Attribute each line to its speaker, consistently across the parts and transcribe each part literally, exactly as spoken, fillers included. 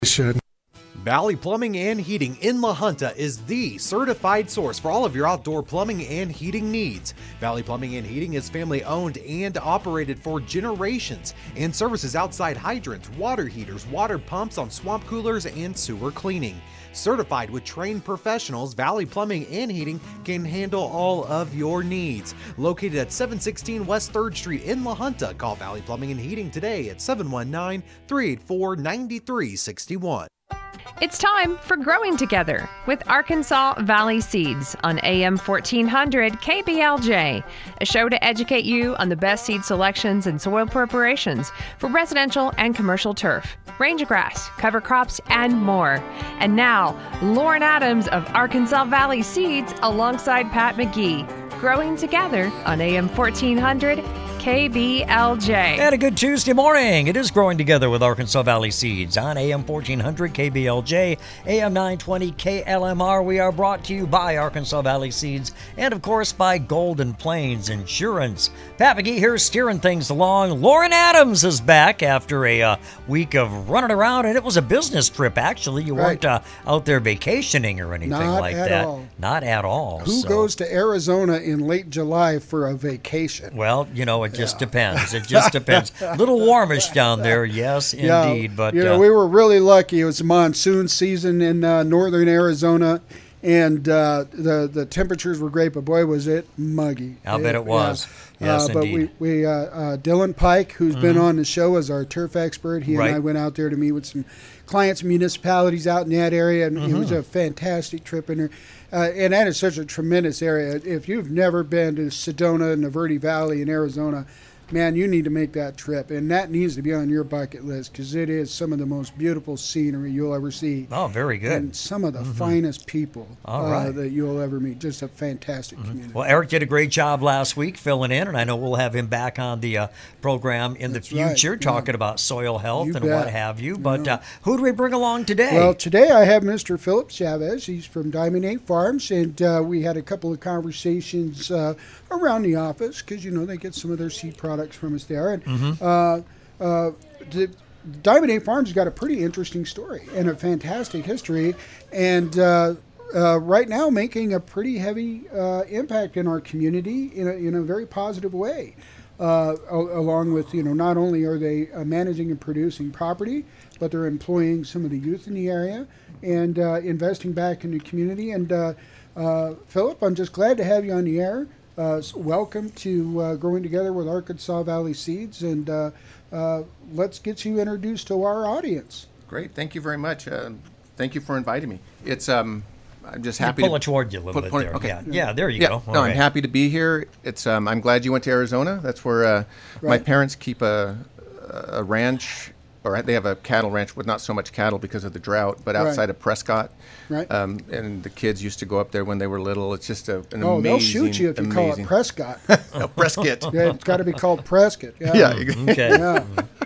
Speaker 1: Valley Plumbing and Heating in La Junta is the certified source for all of your outdoor plumbing and heating needs. Valley Plumbing and Heating is family owned and operated for generations and services outside hydrants, water heaters, water pumps on swamp coolers, and sewer cleaning. Certified with trained professionals, Valley Plumbing and Heating can handle all of your needs. Located at seven sixteen West third Street in La Junta, call Valley Plumbing and Heating today at seven one nine, three eight four, nine three six one.
Speaker 2: It's time for Growing Together with Arkansas Valley Seeds on A M fourteen hundred K B L J, a show to educate you on the best seed selections and soil preparations for residential and commercial turf, range grass, cover crops, and more. And now, Lauren Adams of Arkansas Valley Seeds alongside Pat McGee, Growing Together on A M fourteen hundred K B L J.
Speaker 3: And a good Tuesday morning. It is Growing Together with Arkansas Valley Seeds on A M fourteen hundred K B L J, A M nine twenty K L M R. We are brought to you by Arkansas Valley Seeds and, of course, by Golden Plains Insurance. Pat McGee here steering things along. Lauren Adams is back after a uh, week of running around, and it was a business trip, actually. You
Speaker 4: Right.
Speaker 3: weren't uh, out there vacationing or anything
Speaker 4: Not
Speaker 3: like
Speaker 4: at
Speaker 3: that.
Speaker 4: all.
Speaker 3: Not at all.
Speaker 4: Who
Speaker 3: So-
Speaker 4: goes to Arizona in late July for a vacation?
Speaker 3: Well, you know, it just depends. It just depends. A little warmish down there, yes,
Speaker 4: Yeah,
Speaker 3: indeed. But
Speaker 4: you know,
Speaker 3: uh,
Speaker 4: we were really lucky. It was monsoon season in uh, northern Arizona, and uh, the the temperatures were great. But boy, was it muggy!
Speaker 3: I'll bet it was.
Speaker 4: Yeah.
Speaker 3: Yes,
Speaker 4: uh, but
Speaker 3: indeed.
Speaker 4: we we uh, uh, Dylan Pike, who's been on the show as our turf expert, he
Speaker 3: Right.
Speaker 4: and I went out there to meet with some clients and municipalities out in that area, and it was a fantastic trip in there. Uh, and that is such a tremendous area. If you've never been to Sedona and the Verde Valley in Arizona, man, you need to make that trip. And that needs to be on your bucket list because it is some of the most beautiful scenery you'll ever see.
Speaker 3: Oh, very good.
Speaker 4: And some of the finest people
Speaker 3: All
Speaker 4: uh,
Speaker 3: right.
Speaker 4: that you'll ever meet. Just a fantastic community.
Speaker 3: Well, Eric did a great job last week filling in, and I know we'll have him back on the uh, program in
Speaker 4: That's
Speaker 3: the
Speaker 4: right,
Speaker 3: future,
Speaker 4: yeah.
Speaker 3: talking about soil health
Speaker 4: You
Speaker 3: and
Speaker 4: bet.
Speaker 3: what have you. But
Speaker 4: Yeah.
Speaker 3: uh, who do we bring along today?
Speaker 4: Well, today I have Mister Philip Chavez. He's from Diamond Eight Farms, and uh, we had a couple of conversations uh, around the office because, you know, they get some of their seed products from us there. And
Speaker 3: Mm-hmm.
Speaker 4: uh, uh, the, Diamond Eight Farms got a pretty interesting story and a fantastic history, and uh, uh, right now making a pretty heavy uh, impact in our community in a, in a very positive way. Uh, a- along with, you know, not only are they uh, managing and producing property, but they're employing some of the youth in the area and uh, investing back in the community. And uh, uh, Philip, I'm just glad to have you on the air. Uh, s- welcome to uh, Growing Together with Arkansas Valley Seeds, and uh, uh, let's get you introduced to our audience.
Speaker 5: Great, thank you very much. Uh, thank you for inviting me. It's um, I'm just
Speaker 3: Yeah,
Speaker 5: happy
Speaker 3: pull
Speaker 5: to
Speaker 3: it toward you a little
Speaker 5: put-
Speaker 3: bit
Speaker 5: point-
Speaker 3: there.
Speaker 5: okay.
Speaker 3: Yeah. yeah, there you
Speaker 5: Yeah,
Speaker 3: go.
Speaker 5: no,
Speaker 3: All
Speaker 5: I'm
Speaker 3: right.
Speaker 5: happy to be here. It's um, I'm glad you went to Arizona. That's where uh, my
Speaker 4: Right.
Speaker 5: parents keep a, a ranch, or they have a cattle ranch with not so much cattle because of the drought, but
Speaker 4: Right.
Speaker 5: outside of Prescott.
Speaker 4: Right.
Speaker 5: Um, and the kids used to go up there when they were little. It's just a, an
Speaker 4: Oh,
Speaker 5: amazing,
Speaker 4: they'll shoot you if you call it
Speaker 5: amazing-
Speaker 4: Prescott.
Speaker 5: No, Prescott.
Speaker 4: Yeah, it's got to be called Prescott. Yeah.
Speaker 5: Yeah,
Speaker 3: Okay.
Speaker 4: Yeah.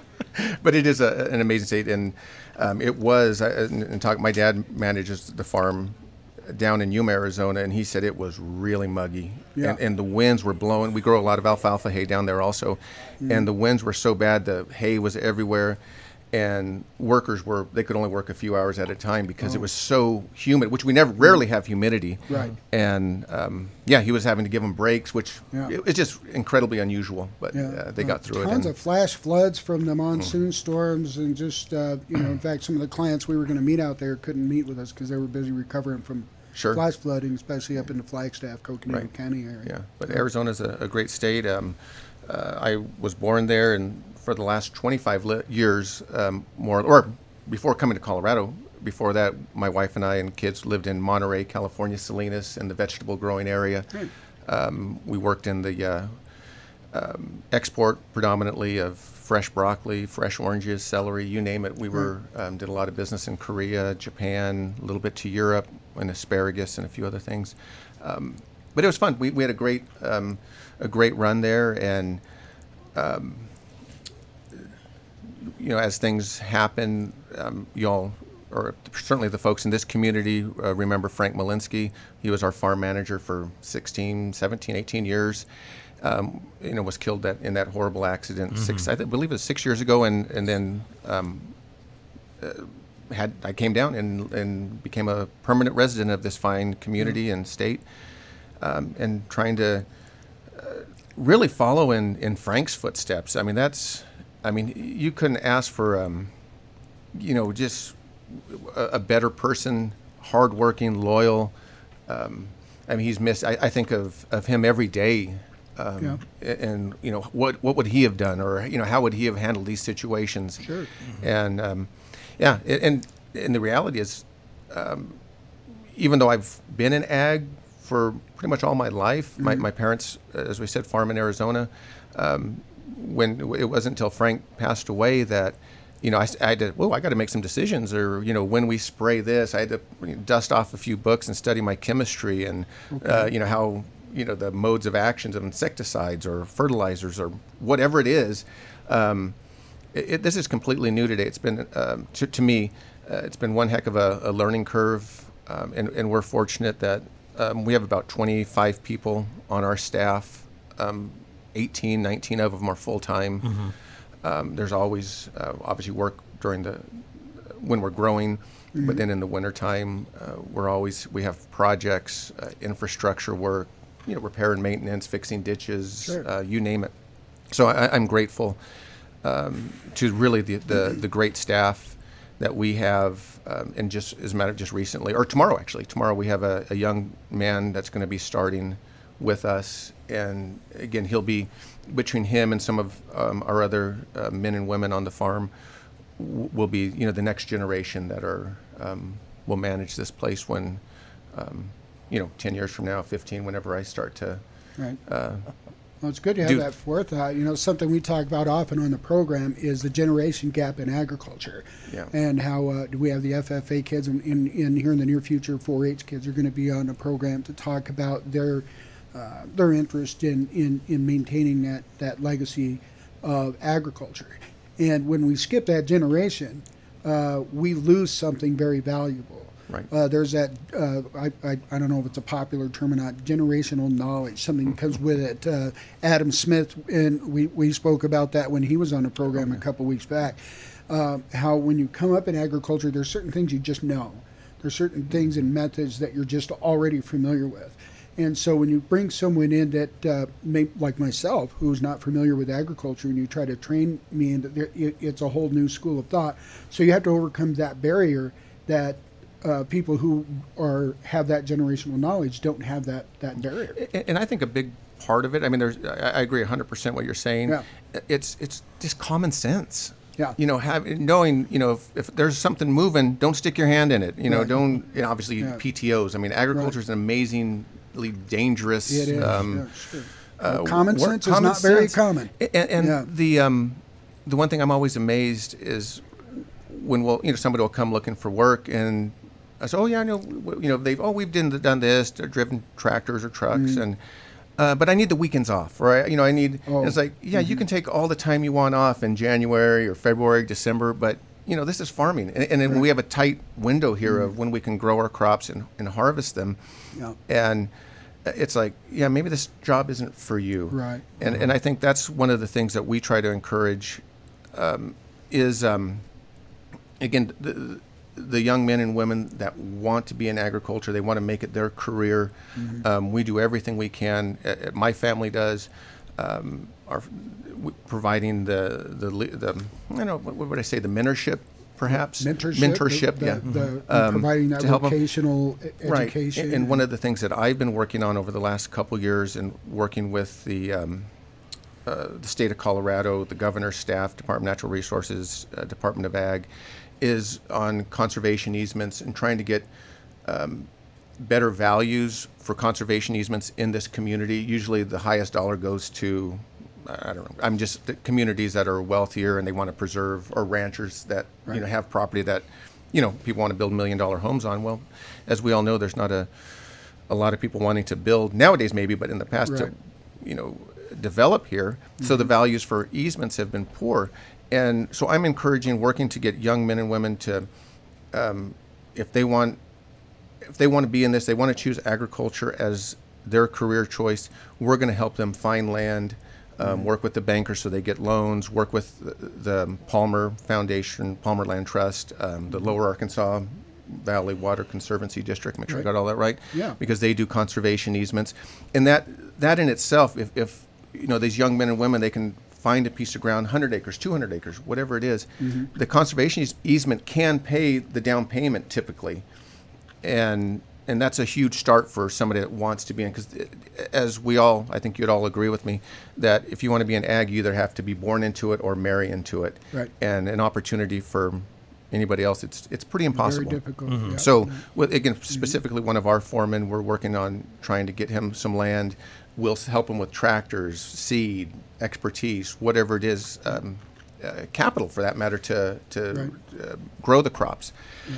Speaker 5: but it is a, an amazing state, and um, it was. I- And, and talk, my dad manages the farm down in Yuma, Arizona, and he said it was really muggy,
Speaker 4: Yeah.
Speaker 5: and, and the winds were blowing. We grow a lot of alfalfa hay down there also, and the winds were so bad the hay was everywhere, and workers were they could only work a few hours at a time because it was so humid, which we never rarely have humidity.
Speaker 4: Right.
Speaker 5: And um, yeah, he was having to give them breaks, which
Speaker 4: Yeah.
Speaker 5: it, it's just incredibly unusual, but
Speaker 4: Yeah.
Speaker 5: uh, they got through it.
Speaker 4: Tons
Speaker 5: and-
Speaker 4: of flash floods from the monsoon storms, and just uh, you know, in fact, some of the clients we were going to meet out there couldn't meet with us because they were busy recovering from
Speaker 5: Sure.
Speaker 4: flash flooding, especially up in the Flagstaff, Coconino
Speaker 5: Right.
Speaker 4: County area.
Speaker 5: Yeah, but Arizona's a, a great state. Um, uh, I was born there, and for the last twenty-five li- years, um, more or before coming to Colorado, before that, my wife and I and kids lived in Monterey, California, Salinas, in the vegetable growing area.
Speaker 4: Great.
Speaker 5: Um, we worked in the uh, um, export predominantly of fresh broccoli, fresh oranges, celery, you name it. We were um, did a lot of business in Korea, Japan, a little bit to Europe, and asparagus and a few other things. Um, but it was fun. We, we had a great um, a great run there, and um, you know, as things happen, um, y'all, or certainly the folks in this community, uh, remember Frank Malinsky. He was our farm manager for sixteen, seventeen, eighteen years. Um, you know, was killed that in that horrible accident.
Speaker 3: Mm-hmm.
Speaker 5: Six, I th- believe it was six years ago, and and then um, uh, had I came down and and became a permanent resident of this fine community mm-hmm. and state, um, and trying to uh, really follow in, in Frank's footsteps. I mean, that's, I mean, you couldn't ask for, um, you know, just a, a better person, hardworking, loyal. Um, I mean, he's missed. I, I think of, of him every day. Um, yeah. And, you know, what what would he have done, or, you know, how would he have handled these situations?
Speaker 4: Sure. Mm-hmm.
Speaker 5: And, um, yeah, and, and the reality is, um, even though I've been in ag for pretty much all my life, mm-hmm. my, my parents, as we said, farm in Arizona, um, when it wasn't until Frank passed away that, you know, I, I had to, whoa, I got to make some decisions, or, you know, when we spray this, I had to dust off a few books and study my chemistry and, okay. uh, you know, how, you know, the modes of actions of insecticides or fertilizers or whatever it is. Um, it, it, this is completely new today. It's been, um, to, to me, uh, it's been one heck of a, a learning curve. Um, and, and we're fortunate that um, we have about twenty-five people on our staff. Um, eighteen, nineteen of them are full-time. Mm-hmm. Um, there's always, uh, obviously, work during the, when we're growing. Mm-hmm. But then in the wintertime, uh, we're always, we have projects, uh, infrastructure work, you know, repair and maintenance, fixing ditches,
Speaker 4: sure.
Speaker 5: uh, you name it. So I, I'm grateful um, to really the, the, the great staff that we have. Um, and just as a matter of just recently, or tomorrow actually, tomorrow we have a, a young man that's going to be starting with us. And again, he'll be, between him and some of um, our other uh, men and women on the farm, w- will be, you know, the next generation that are, um, will manage this place when, um, you know, ten years from now, fifteen, whenever I start to.
Speaker 4: Right.
Speaker 5: Uh,
Speaker 4: well, it's good to have
Speaker 5: do,
Speaker 4: that forethought. You know, something we talk about often on the program is the generation gap in agriculture.
Speaker 5: Yeah.
Speaker 4: And how uh, do we have the F F A kids, and in, in, in here in the near future, four H kids are going to be on a program to talk about their uh, their interest in, in, in maintaining that, that legacy of agriculture. And when we skip that generation, uh, we lose something very valuable.
Speaker 5: Right.
Speaker 4: Uh, there's that, uh, I, I I don't know if it's a popular term or not, generational knowledge. Something comes with it. Uh, Adam Smith, and we, we spoke about that when he was on the program okay. a couple weeks back, uh, how when you come up in agriculture, there's certain things you just know. There's certain things and methods that you're just already familiar with. And so when you bring someone in that, uh, may, like myself, who's not familiar with agriculture, and you try to train me into it, it's a whole new school of thought. So you have to overcome that barrier that Uh, people who are have that generational knowledge don't have that, that barrier.
Speaker 5: And, and I think a big part of it, I mean, there's, I, I agree one hundred percent what you're saying.
Speaker 4: Yeah.
Speaker 5: It's it's just common sense.
Speaker 4: Yeah.
Speaker 5: You know, have, knowing, you know, if, if there's something moving, don't stick your hand in it. You know,
Speaker 4: Right.
Speaker 5: don't, you know, obviously
Speaker 4: Yeah.
Speaker 5: P T Os. I mean, agriculture is an amazingly dangerous.
Speaker 4: It is.
Speaker 5: Um,
Speaker 4: yeah, sure.
Speaker 5: uh,
Speaker 4: Well, common
Speaker 5: work-
Speaker 4: sense is
Speaker 5: common
Speaker 4: not very
Speaker 5: sense.
Speaker 4: common.
Speaker 5: And, and
Speaker 4: Yeah.
Speaker 5: the um, the one thing I'm always amazed is when we'll, you know, somebody will come looking for work, and I say, oh yeah, I know, you know, they've, oh, we've done, done this, they're driven tractors or trucks,
Speaker 4: Mm-hmm.
Speaker 5: and uh, but I need the weekends off, right? You know, I need.
Speaker 4: Oh.
Speaker 5: And it's like, yeah,
Speaker 4: Mm-hmm.
Speaker 5: you can take all the time you want off in January or February, December, but you know, this is farming, and, and then
Speaker 4: Right.
Speaker 5: we have a tight window here
Speaker 4: Mm-hmm.
Speaker 5: of when we can grow our crops and, and harvest them,
Speaker 4: Yeah.
Speaker 5: and it's like, yeah, maybe this job isn't for you,
Speaker 4: Right.
Speaker 5: And and I think that's one of the things that we try to encourage, um, is um, again. The, the young men and women that want to be in agriculture, they want to make it their career. Mm-hmm. Um, we do everything we can. Uh, my family does. Um, our, w- providing the, the, the, I don't know, what, what would I say, the mentorship, perhaps?
Speaker 4: Mentorship.
Speaker 5: Mentorship,
Speaker 4: the,
Speaker 5: yeah.
Speaker 4: The,
Speaker 5: Um,
Speaker 4: providing that
Speaker 5: to help 'em-
Speaker 4: vocational e-
Speaker 5: Right.
Speaker 4: education.
Speaker 5: And, and one of the things that I've been working on over the last couple years, and working with the um, uh, the state of Colorado, the governor's staff, Department of Natural Resources, uh, Department of Ag, is on conservation easements and trying to get um, better values for conservation easements in this community. Usually the highest dollar goes to, I don't know, I'm just the communities that are wealthier and they want to preserve, or ranchers that,
Speaker 4: Right.
Speaker 5: you know, have property that, you know, people want to build million dollar homes on. Well, as we all know, there's not a, a lot of people wanting to build nowadays maybe, but in the past
Speaker 4: Right.
Speaker 5: to, you know, develop here. Mm-hmm. So the values for easements have been poor. And so I'm encouraging, working to get young men and women to, um, if they want, if they want to be in this, they want to choose agriculture as their career choice, we're going to help them find land, um, work with the bankers so they get loans, work with the, the Palmer Foundation, Palmer Land Trust, um, the Lower Arkansas Valley Water Conservancy District, make sure
Speaker 4: Right.
Speaker 5: I got all that right,
Speaker 4: Yeah.
Speaker 5: because they do conservation easements. And that that in itself, if, if you know, these young men and women, they can find a piece of ground, one hundred acres, two hundred acres, whatever it is,
Speaker 4: Mm-hmm.
Speaker 5: the conservation eas- easement can pay the down payment typically. And and that's a huge start for somebody that wants to be in, because as we all, I think you'd all agree with me, that if you want to be in ag, you either have to be born into it or marry into it.
Speaker 4: Right.
Speaker 5: And an opportunity for anybody else, it's it's pretty impossible.
Speaker 4: Very difficult. Yeah.
Speaker 5: So, with, again, specifically one of our foremen, we're working on trying to get him some land. We'll s- help him with tractors, seed, expertise, whatever it is, um, uh, capital for that matter, to to
Speaker 4: Right.
Speaker 5: uh, grow the crops.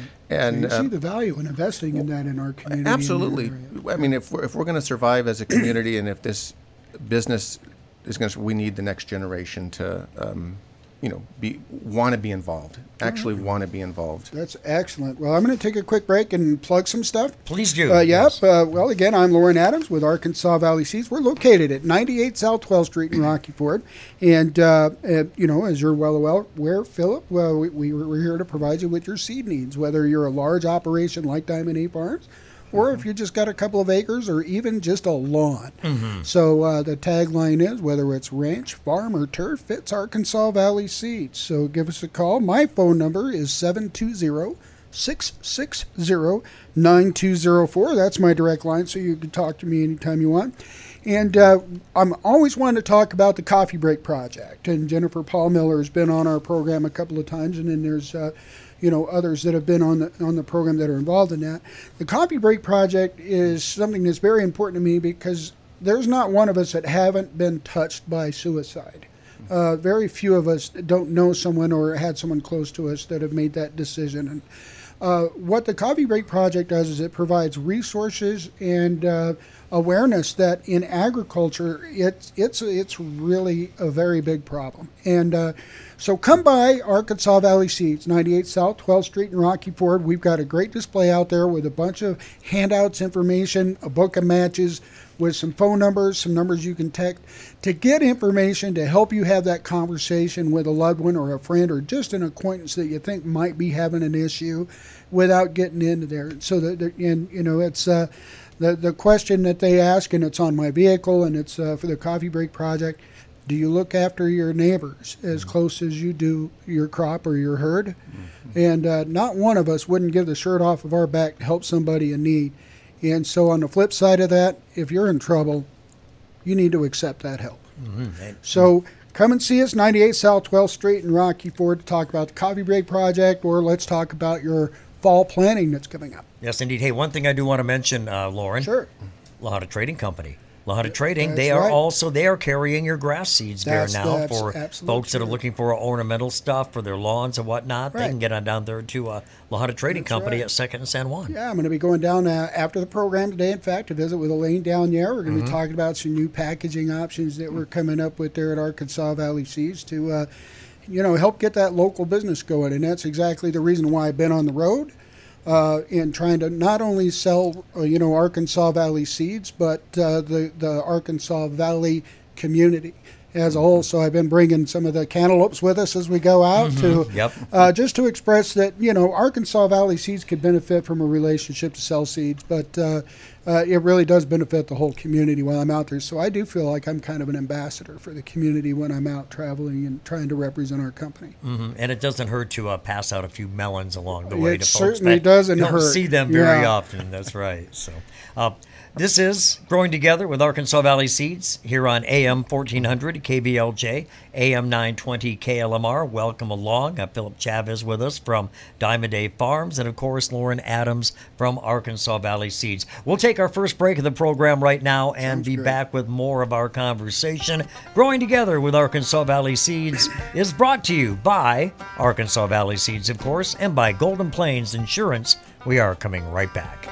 Speaker 5: And
Speaker 4: you see
Speaker 5: um,
Speaker 4: the value in investing in that in our community. in that
Speaker 5: absolutely,
Speaker 4: area.
Speaker 5: I mean, if we're, if we're going to survive as a community, and if this business is going to, we need the next generation to, um, you know, be want to be involved. Actually, want to be involved.
Speaker 4: That's excellent. Well, I'm going to take a quick break and plug some stuff.
Speaker 3: Please do.
Speaker 4: Uh, yeah.
Speaker 3: Yes.
Speaker 4: Uh, well, again, I'm Lauren Adams with Arkansas Valley Seeds. We're located at ninety-eight South twelfth Street in Rocky Ford. And, uh, uh, you know, as you're well aware, Philip, well, we, we, we're here to provide you with your seed needs, whether you're a large operation like Diamond A Farms, or if you just got a couple of acres or even just a lawn.
Speaker 3: Mm-hmm.
Speaker 4: So uh, the tagline is, whether it's ranch, farm, or turf, it's Arkansas Valley Seeds. So give us a call. My phone number is seven two zero, six six zero, nine two zero four. That's my direct line, so you can talk to me anytime you want. And uh, I'm always wanting to talk about the Coffee Break Project. And Jennifer Paul Miller has been on our program a couple of times, and then there's uh, you know, others that have been on the on the program that are involved in that. The Coffee Break Project is something that's very important to me because there's not one of us that haven't been touched by suicide. Uh, very few of us don't know someone or had someone close to us that have made that decision. And uh, what the Coffee Break Project does is it provides resources and uh, awareness that in agriculture, it's it's it's really a very big problem. And uh, so come by Arkansas Valley Seeds, ninety-eight South twelfth Street in Rocky Ford. We've got a great display out there with a bunch of handouts, information, a book of matches with some phone numbers, some numbers you can text to get information to help you have that conversation with a loved one or a friend or just an acquaintance that you think might be having an issue without getting into there. So that, and you know, it's uh, the the question that they ask, and it's on my vehicle, and it's uh, for the Coffee Break Project. Do you look after your neighbors as close as you do your crop or your herd? Mm-hmm. And uh, not one of us wouldn't give the shirt off of our back to help somebody in need. And so on the flip side of that, if you're in trouble, you need to accept that help.
Speaker 3: Mm-hmm.
Speaker 4: So come and see us, ninety-eight South twelfth Street in Rocky Ford, to talk about the Coffee Break Project, or let's talk about your fall planting that's coming up.
Speaker 3: Yes, indeed. Hey, one thing I do want to mention, uh, Lauren.
Speaker 4: Sure.
Speaker 3: Lahada Trading Company. Lahada Trading,
Speaker 4: That's
Speaker 3: they are
Speaker 4: right.
Speaker 3: also, they are carrying your grass seeds
Speaker 4: That's-
Speaker 3: there now
Speaker 4: that's
Speaker 3: for
Speaker 4: absolutely
Speaker 3: folks that are
Speaker 4: true.
Speaker 3: looking for ornamental stuff for their lawns and whatnot. They
Speaker 4: Right.
Speaker 3: can get on down there to uh, Lahada Trading
Speaker 4: That's
Speaker 3: Company
Speaker 4: right.
Speaker 3: at second and San Juan.
Speaker 4: Yeah, I'm going to be going down uh, after the program today, in fact, to visit with Elaine down there. We're going to be talking about some new packaging options that we're coming up with there at Arkansas Valley Seeds to, uh, you know, help get that local business going. And that's exactly the reason why I've been on the road uh, in trying to not only sell, uh, you know, Arkansas Valley Seeds, but uh, the, the Arkansas Valley community as a whole. So I've been bringing some of the cantaloupes with us as we go out to
Speaker 3: Yep.
Speaker 4: uh, just to express that, you know, Arkansas Valley Seeds could benefit from a relationship to sell seeds, but uh, uh, it really does benefit the whole community while I'm out there. So I do feel like I'm kind of an ambassador for the community when I'm out traveling and trying to represent our company.
Speaker 3: hmm And it doesn't hurt to uh, pass out a few melons along the way
Speaker 4: It
Speaker 3: to folks
Speaker 4: certainly
Speaker 3: that
Speaker 4: doesn't
Speaker 3: don't
Speaker 4: hurt.
Speaker 3: see them very
Speaker 4: Yeah.
Speaker 3: often. That's right. So, uh, this is Growing Together with Arkansas Valley Seeds here on A M fourteen hundred K B L J, A M nine twenty K L M R. Welcome along. Uh, Philip Chavez with us from Diamond A Farms, and of course Lauren Adams from Arkansas Valley Seeds. We'll take our first break of the program right now and
Speaker 4: Sounds
Speaker 3: be
Speaker 4: great.
Speaker 3: back with more of our conversation. Growing Together with Arkansas Valley Seeds is brought to you by Arkansas Valley Seeds, of course, and by Golden Plains Insurance. We are coming right back.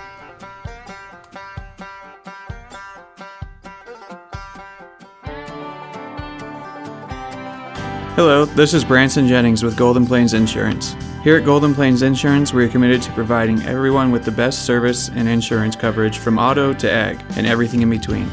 Speaker 6: Hello, this is Branson Jennings with Golden Plains Insurance. Here at Golden Plains Insurance, we are committed to providing everyone with the best service and insurance coverage from auto to ag and everything in between.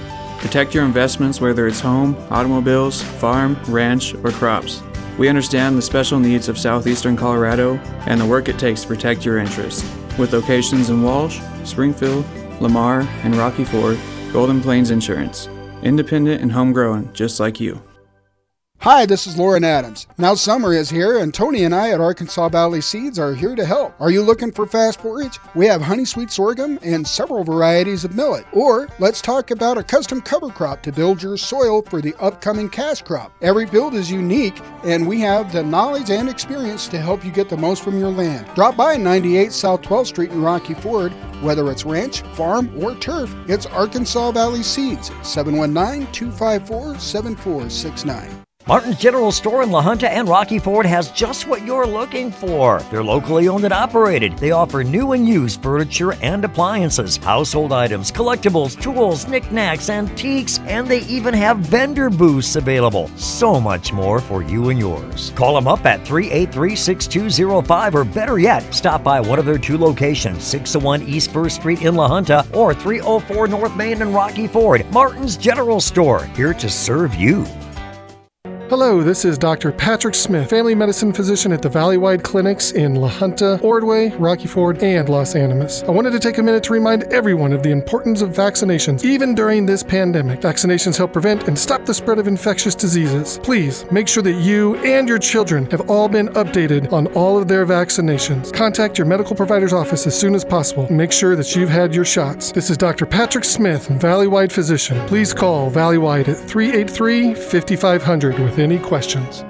Speaker 6: Protect your investments, whether it's home, automobiles, farm, ranch, or crops. We understand the special needs of southeastern Colorado and the work it takes to protect your interests. With locations in Walsh, Springfield, Lamar, and Rocky Ford, Golden Plains Insurance. Independent and homegrown, just like you.
Speaker 4: Hi, this is Lauren Adams. Now summer is here, and Tony and I at Arkansas Valley Seeds are here to help. Are you looking for fast forage? We have honey sweet sorghum and several varieties of millet. Or let's talk about a custom cover crop to build your soil for the upcoming cash crop. Every build is unique, and we have the knowledge and experience to help you get the most from your land. Drop by ninety-eight South twelfth Street in Rocky Ford. Whether it's ranch, farm, or turf, it's Arkansas Valley Seeds. seven one nine, two five four, seven four six nine.
Speaker 3: Martin's General Store in La Junta and Rocky Ford has just what you're looking for. They're locally owned and operated. They offer new and used furniture and appliances, household items, collectibles, tools, knickknacks, antiques, and they even have vendor booths available. So much more for you and yours. Call them up at three eight three, six two zero five, or better yet, stop by one of their two locations, six oh one East First Street in La Junta or three oh four North Main in Rocky Ford. Martin's General Store, here to serve you.
Speaker 7: Hello, this is Doctor Patrick Smith, family medicine physician at the Valleywide Clinics in La Junta, Ordway, Rocky Ford, and Los Animas. I wanted to take a minute to remind everyone of the importance of vaccinations, even during this pandemic. Vaccinations help prevent and stop the spread of infectious diseases. Please make sure that you and your children have all been updated on all of their vaccinations. Contact your medical provider's office as soon as possible and make sure that you've had your shots. This is Doctor Patrick Smith, Valleywide physician. Please call Valleywide at three eight three, five five zero zero with any questions.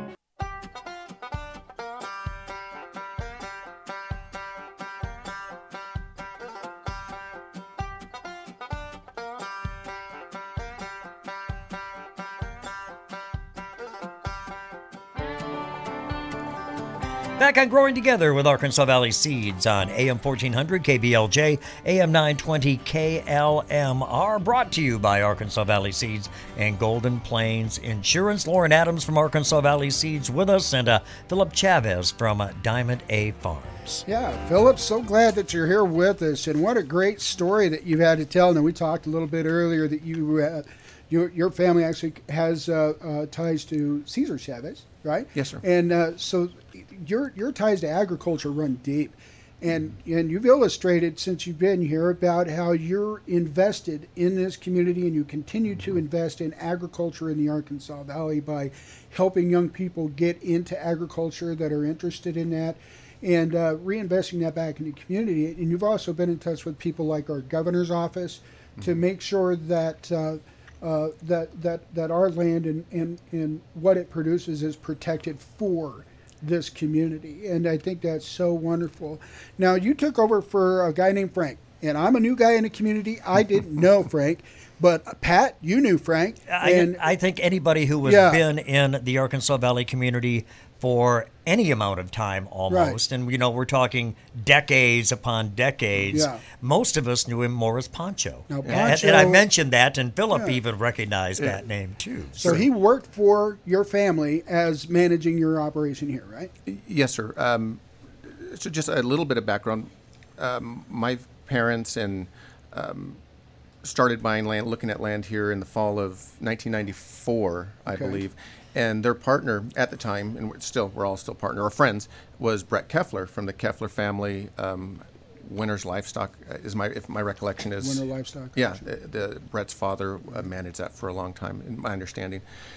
Speaker 3: Back on Growing Together with Arkansas Valley Seeds on A M fourteen hundred K B L J, A M nine twenty K L M R, brought to you by Arkansas Valley Seeds and Golden Plains Insurance. Lauren Adams from Arkansas Valley Seeds with us, and uh, Philip Chavez from uh, Diamond A Farms.
Speaker 4: Yeah, Philip, so glad that you're here with us, and what a great story that you've had to tell. And we talked a little bit earlier that you, uh, your your family actually has uh, uh, ties to Cesar Chavez, right?
Speaker 5: Yes, sir.
Speaker 4: And uh, so your your ties to agriculture run deep, and and you've illustrated since you've been here about how you're invested in this community, and you continue to invest in agriculture in the Arkansas Valley by helping young people get into agriculture that are interested in that, and uh, reinvesting that back in the community. And you've also been in touch with people like our governor's office to make sure that uh, uh, that that that our land and, and and what it produces is protected for this community. And I think that's so wonderful. Now, you took over for a guy named Frank, and I'm a new guy in the community. I didn't know Frank, but Pat, you knew Frank. And
Speaker 3: I, I think anybody who has
Speaker 4: yeah.
Speaker 3: been in the Arkansas Valley community for any amount of time almost,
Speaker 4: Right.
Speaker 3: and you know, we're talking decades upon decades,
Speaker 4: Yeah.
Speaker 3: most of us knew him more as Pancho.
Speaker 4: Now,
Speaker 3: And-
Speaker 4: Pancho-
Speaker 3: and I mentioned that, and Philip
Speaker 4: Yeah.
Speaker 3: even recognized that name too.
Speaker 4: so he worked for your family as managing your operation here, right?
Speaker 5: Yes, sir. Um, so just a little bit of background. Um, my parents and um, started buying land, looking at land here in the fall of nineteen ninety-four, I
Speaker 4: Okay.
Speaker 5: believe. And their partner at the time, and we're still we're all still partner or friends, was Brett Keffler from the Keffler family. Um, Winter's Livestock uh, is my if my recollection is
Speaker 4: Winter Livestock.
Speaker 5: Yeah, the, the Brett's father uh, managed that for a long time, in my understanding.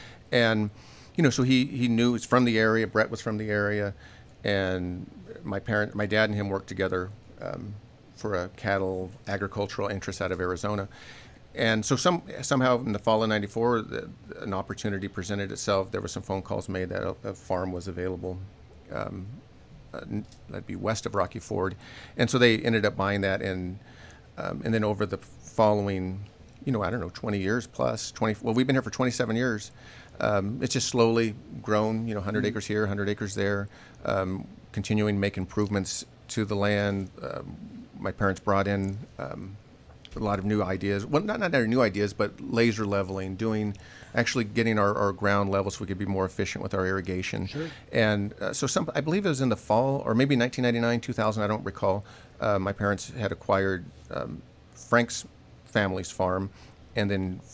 Speaker 5: And you know, so he he knew he's from the area. Brett was from the area, and my parent, my dad, and him worked together um, for a cattle agricultural interest out of Arizona. And so some somehow in the fall of ninety-four, the, an opportunity presented itself. There were some phone calls made that a, a farm was available. Um, uh, that'd be west of Rocky Ford. And so they ended up buying that. And um, and then over the following, you know, I don't know, twenty years plus, twenty, well, we've been here for twenty-seven years. Um, it's just slowly grown, you know, one hundred acres here, one hundred acres there, um, continuing to make improvements to the land. Um, my parents brought in um, a lot of new ideas. Well, not, not new ideas, but laser leveling, doing, actually getting our, our ground level so we could be more efficient with our irrigation.
Speaker 4: Sure.
Speaker 5: And uh, so some, I believe it was in the fall, or maybe nineteen ninety-nine, two thousand, I don't recall. Uh, my parents had acquired um, Frank's family's farm, and then Frank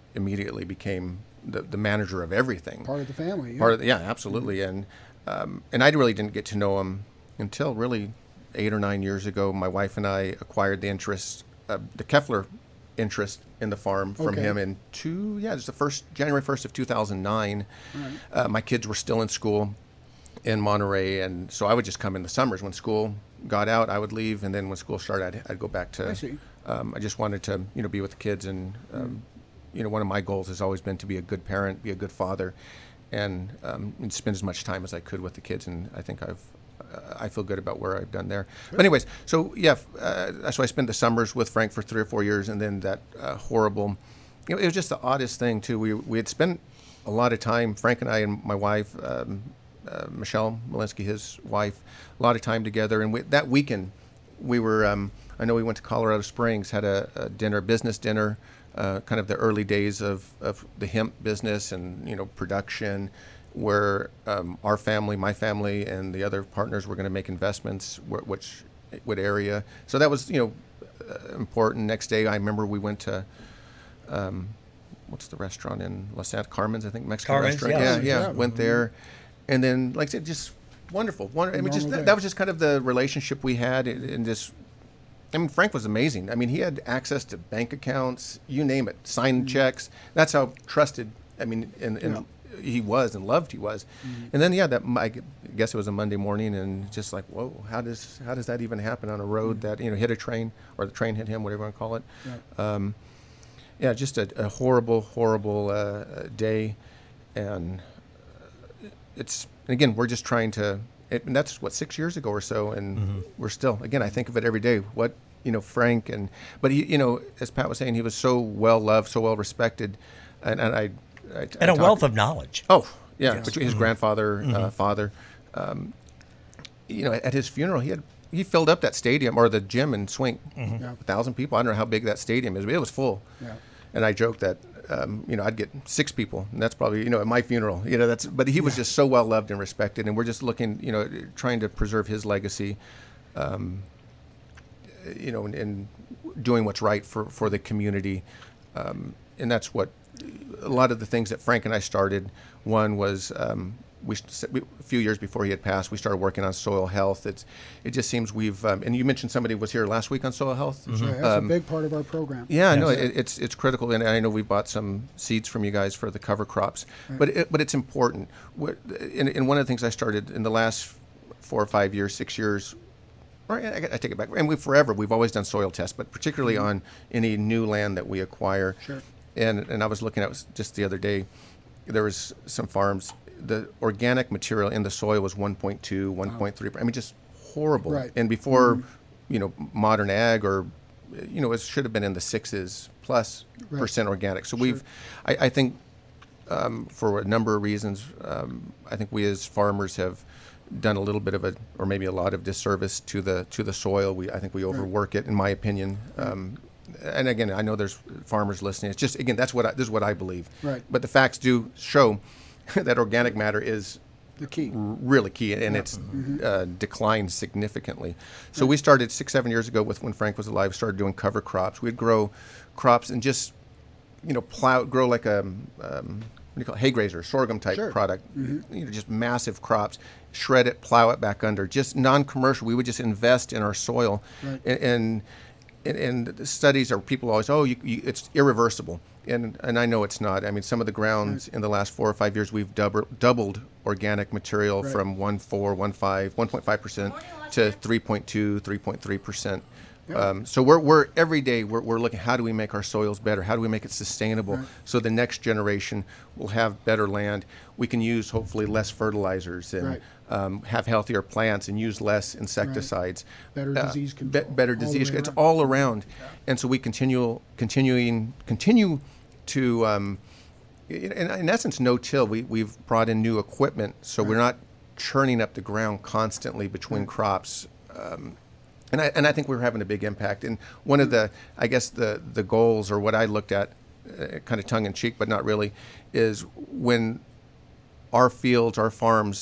Speaker 5: immediately became the, the manager of everything.
Speaker 4: Part of the family. Yeah.
Speaker 5: Part of the, yeah, absolutely. Mm-hmm. And um, and I really didn't get to know him until really eight or nine years ago. My wife and I acquired the interest, uh, the Keffler interest in the farm from
Speaker 4: Okay.
Speaker 5: him in two, yeah, it was the first, January first of two thousand nine.
Speaker 4: Right.
Speaker 5: Uh, my kids were still in school in Monterey, and so I would just come in the summers. When school got out, I would leave, and then when school started, I'd, I'd go back to,
Speaker 4: I see.
Speaker 5: Um, I just wanted to, you know, be with the kids, and, um,
Speaker 4: Mm.
Speaker 5: you know, one of my goals has always been to be a good parent, be a good father, and, um, and spend as much time as I could with the kids, and I think I've, uh, I feel good about where I've done there. But anyways, so yeah, uh, so I spent the summers with Frank for three or four years, and then that uh, horrible, you know, it was just the oddest thing too. We we had spent a lot of time, Frank and I and my wife, um, uh, Michelle Malinsky, his wife, a lot of time together, and we, that weekend we were, um, I know we went to Colorado Springs, had a, a dinner, business dinner, uh, kind of the early days of, of the hemp business and, you know, production, where um, our family, my family, and the other partners were going to make investments, wh- which, what area. So that was, you know, uh, important. Next day, I remember we went to, um, what's the restaurant in Los Santos? Carmen's, I think, Mexican
Speaker 3: Carmen's,
Speaker 5: restaurant.
Speaker 3: yeah.
Speaker 5: Yeah, yeah,
Speaker 4: Yeah.
Speaker 5: went there. And then, like I said, just wonderful. Wonder, I mean, just
Speaker 4: Normal
Speaker 5: that,
Speaker 4: day.
Speaker 5: that was just kind of the relationship we had, and, and just, I mean, Frank was amazing. I mean, he had access to bank accounts, you name it, signed checks. That's how trusted, I mean, and, and he was and loved he was. And then, yeah, that I guess it was a Monday morning, and just like, whoa, how does how does that even happen on a road that, you know, hit a train, or the train hit him, whatever you want to call it. Um, yeah, just a, a horrible, horrible uh, day. And it's, and again, we're just trying to, it, and that's what, six years ago or so, and
Speaker 3: Mm-hmm.
Speaker 5: we're still, again, I think of it every day. What, you know, Frank, and, but he, you know, as Pat was saying, he was so well loved, so well respected, and, and I, I,
Speaker 3: And
Speaker 5: I
Speaker 3: a
Speaker 5: talk-
Speaker 3: wealth of knowledge.
Speaker 5: Oh, yeah,
Speaker 3: Yes.
Speaker 5: between his
Speaker 3: Mhm.
Speaker 5: grandfather,
Speaker 3: Mhm.
Speaker 5: uh, father, um, you know, at his funeral, he had, he filled up that stadium, or the gym in Swink,
Speaker 3: Mhm.
Speaker 4: Yeah.
Speaker 5: a thousand people. I don't know how big that stadium is, but it was full.
Speaker 4: Yeah.
Speaker 5: And I joked that, um, you know, I'd get six people, and that's probably, you know, at my funeral. You know, that's. But he was just so well loved and respected, and we're just looking, you know, trying to preserve his legacy, um, you know, and, and doing what's right for for the community, um, and that's what a lot of the things that Frank and I started. One was. Um, We, we a few years before he had passed, we started working on soil health. It's, it just seems we've, um, and you mentioned somebody was here last week on soil health.
Speaker 4: So that's
Speaker 5: Um,
Speaker 4: a big part of our program.
Speaker 5: Yeah, no,
Speaker 3: Yes.
Speaker 5: it, it's it's critical, and I know we bought some seeds from you guys for the cover crops, but it, but it's important. What- And, and one of the things I started in the last four or five years, six years, or I, I take it back, and we forever we've always done soil tests, but particularly on any new land that we acquire.
Speaker 4: Sure.
Speaker 5: And and I was looking at just the other day, there was some farms. The organic material in the soil was one point two, one point three. I mean, just horrible.
Speaker 4: Right.
Speaker 5: And before, you know, modern ag, or, you know, it should have been in the sixes plus
Speaker 4: Right.
Speaker 5: percent organic. So we've, I, I think, um, for a number of reasons, um, I think we as farmers have done a little bit of a, or maybe a lot of disservice to the to the soil. We, I think we overwork it, in my opinion. Um, and again, I know there's farmers listening. It's just, again, that's what I, this is what I believe.
Speaker 4: Right.
Speaker 5: But the facts do show that organic matter is
Speaker 4: The key.
Speaker 5: r- really key, and it's uh, declined significantly. So we started six, seven years ago with when Frank was alive. Started doing cover crops. We'd grow crops and just, you know, plow, grow like a um, what do you call it? Hay grazer, sorghum type
Speaker 4: Sure.
Speaker 5: product. You know, just massive crops. Shred it, plow it back under. Just non-commercial. We would just invest in our soil,
Speaker 4: Right.
Speaker 5: and. and and, and the studies are, people always, oh, you, you, it's irreversible. And and I know it's not. I mean, some of the grounds in the last four or five years, we've double, doubled organic material
Speaker 4: Right.
Speaker 5: from one point four, one point five, one point five percent to three point two, three point three percent. Um, so we're, we're every day we're, we're looking, how do we make our soils better? How do we make it sustainable
Speaker 4: Right.
Speaker 5: so the next generation will have better land? We can use hopefully less fertilizers and
Speaker 4: Right.
Speaker 5: um, have healthier plants and use less insecticides.
Speaker 4: Better
Speaker 5: Uh,
Speaker 4: disease
Speaker 5: be-
Speaker 4: control.
Speaker 5: better
Speaker 4: all the
Speaker 5: disease.
Speaker 4: way
Speaker 5: It's
Speaker 4: around.
Speaker 5: all around, and so we continue continuing continue to. Um, in, in essence, no-till. We we've brought in new equipment, so we're not churning up the ground constantly between crops. Um, And I, and I think we're having a big impact. And one of the, I guess the, the goals, or what I looked at, uh, kind of tongue in cheek, but not really, is when our fields, our farms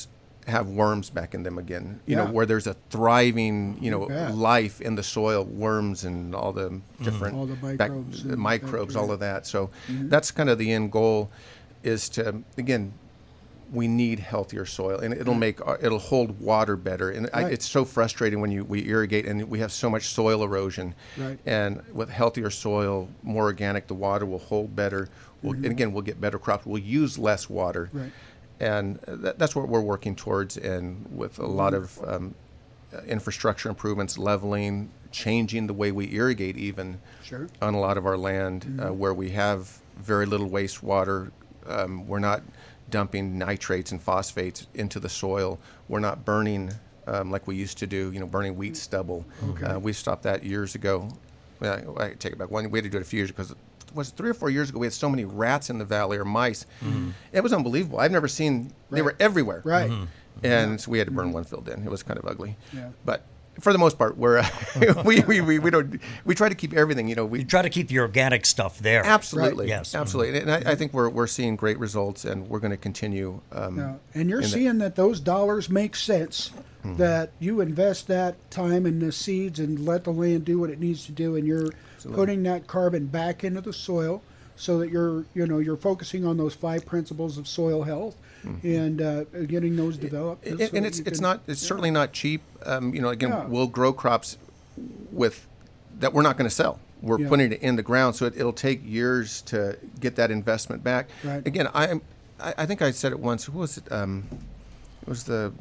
Speaker 5: have worms back in them again. You
Speaker 4: Yeah.
Speaker 5: know, where there's a thriving, you know,
Speaker 4: bet.
Speaker 5: life in the soil, worms and all the different
Speaker 4: All the
Speaker 5: bac-
Speaker 4: microbes
Speaker 5: the
Speaker 4: and
Speaker 5: microbes, all
Speaker 4: bacteria.
Speaker 5: of that. So that's kind of the end goal, is to, again, we need healthier soil, and it'll make our- it'll hold water better. And I,
Speaker 4: Right.
Speaker 5: it's so frustrating when you we irrigate and we have so much soil erosion.
Speaker 4: Right.
Speaker 5: And with healthier soil, more organic, the water will hold better. We'll, And again, we'll get better crops. We'll use less water.
Speaker 4: Right.
Speaker 5: And that, that's what we're working towards. And with a lot of um, uh, infrastructure improvements, leveling, changing the way we irrigate, even
Speaker 4: Sure.
Speaker 5: on a lot of our land uh, where we have very little wastewater. Um, we're not dumping nitrates and phosphates into the soil. We're not burning um, like we used to do, you know, burning wheat stubble.
Speaker 4: Okay.
Speaker 5: Uh, we stopped that years ago. Well, I, I take it back. One, we had to do it a few years because was it three or four years ago we had so many rats in the valley, or mice.
Speaker 3: Mm-hmm.
Speaker 5: It was unbelievable. I've never seen, they were
Speaker 4: Right.
Speaker 5: everywhere.
Speaker 4: Right.
Speaker 5: And so we had to burn one field in. It was kind of ugly.
Speaker 4: Yeah.
Speaker 5: But for the most part, we're uh, we, we, we, we don't we try to keep everything, you know, we
Speaker 3: You try to keep the organic stuff there.
Speaker 5: absolutely,
Speaker 3: Right. Yes.
Speaker 5: absolutely, and I, I think we're we're seeing great results, and we're going to continue. Um,
Speaker 4: Yeah. And you're
Speaker 5: in the-
Speaker 4: seeing that those dollars make sense, that you invest that time in the seeds and let the land do what it needs to do, and you're putting that carbon back into the soil, so that you're you know you're focusing on those five principles of soil health and uh, getting those developed.
Speaker 5: and,
Speaker 4: so
Speaker 5: and
Speaker 4: that
Speaker 5: it's
Speaker 4: you
Speaker 5: it's
Speaker 4: can-
Speaker 5: not it's certainly not cheap. Um, you know, again,
Speaker 4: Yeah.
Speaker 5: we'll grow crops with that we're not going to sell. We're
Speaker 4: Yeah.
Speaker 5: putting it in the ground, so it, it'll take years to get that investment back.
Speaker 4: Right.
Speaker 5: Again, I I, I think I said it once. Who was it? Um, it was the